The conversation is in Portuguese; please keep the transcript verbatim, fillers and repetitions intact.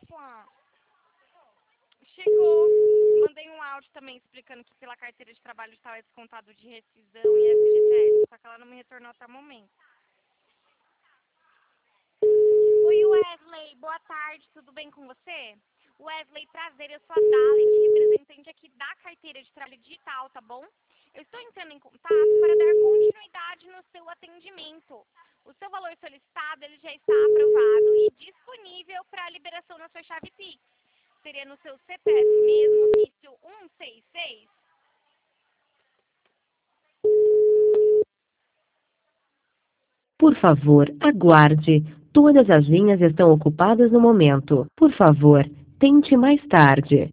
Flá. Chegou. Mandei um áudio também explicando que pela carteira de trabalho estava descontado de rescisão e F G T S, só que ela não me retornou até o momento. Oi, Wesley. Boa tarde. Tudo bem com você? Wesley, prazer. Eu sou a Dalit, representante aqui da carteira de trabalho digital, tá bom? Eu estou entrando em contato para dar continuidade no seu atendimento. O seu valor solicitado ele já está aprovado e disponível para liberação na sua chave Pix. Seria no seu C P F mesmo, início um seis seis. Por favor, aguarde. Todas as linhas estão ocupadas no momento. Por favor, tente mais tarde.